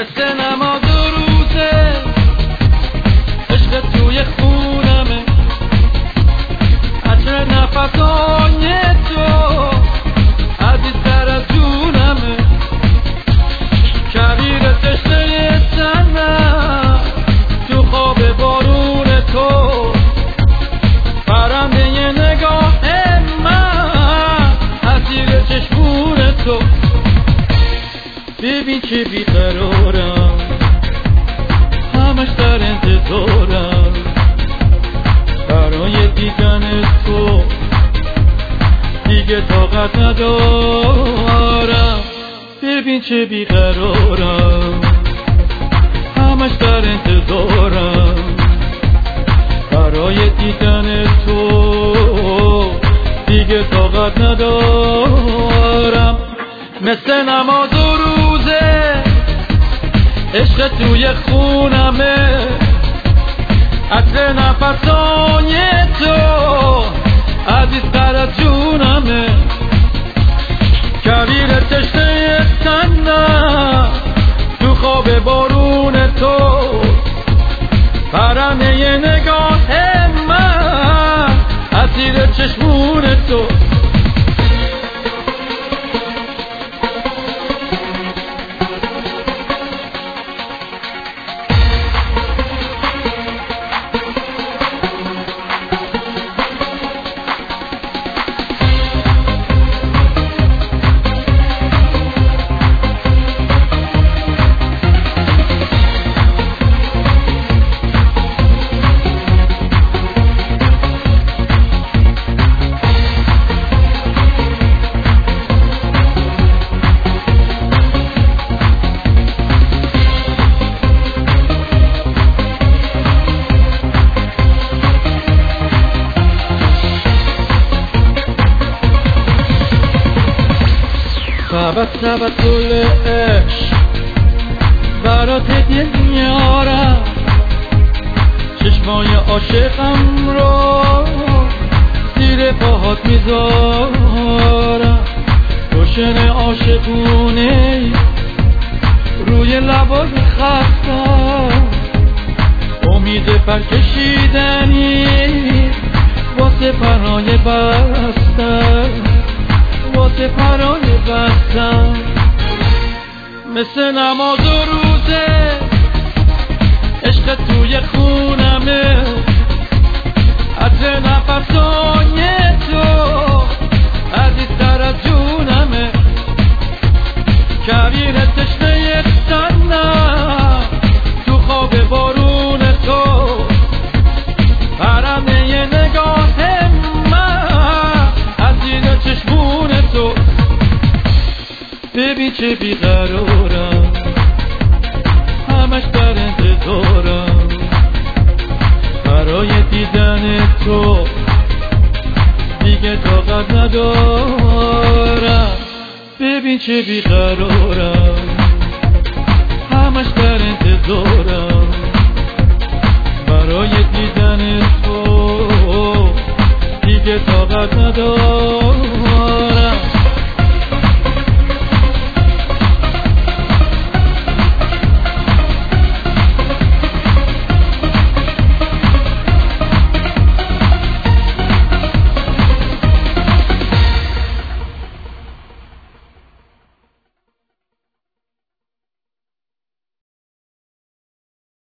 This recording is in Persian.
مثل نماز و روزه، عشق توی خونمه، عطر نفسای تو عزیزتر از جونمه، کویر تشنه تنم تو خواب بارون تو، پرنده نگاه من اسیر چشمون تو. ببین چه بیقرارم، همش در انتظارم برای دیدن تو، دیگه طاقت ندارم. ببین چه بیقرارم، همش در انتظارم برای دیدن تو، دیگه طاقت ندارم. مثل نماز و روزه، عشق توی خونمه، عطر نفسای تو عزیزتر از جونمه، کویر تشنه تنم تو خواب بارون تو، پرنده نگاه من اسیر چشمون تو. سبت گل عشق برات دل میارم، چشمای عاشقم رو زیر پاهات میذارم، روشن عاشقونه روی لبات خستم، امید پر کشیدنی واسه پرهای بستم، واسه پرهای بستم. مثل نماز و روزه، عشق توی خونمه، عطر نفسای تو عزیزتر از جونمه، کویر تشنه تنم تو خواب بارون تو، پرنده نگاه من اسیر چشمون تو. ببین چه بیقرارم، همش در انتظارم برای دیدن تو، دیگه طاقت ندارم. ببین چه بیقرارم، همش در انتظارم برای دیدن تو، دیگه طاقت ندارم.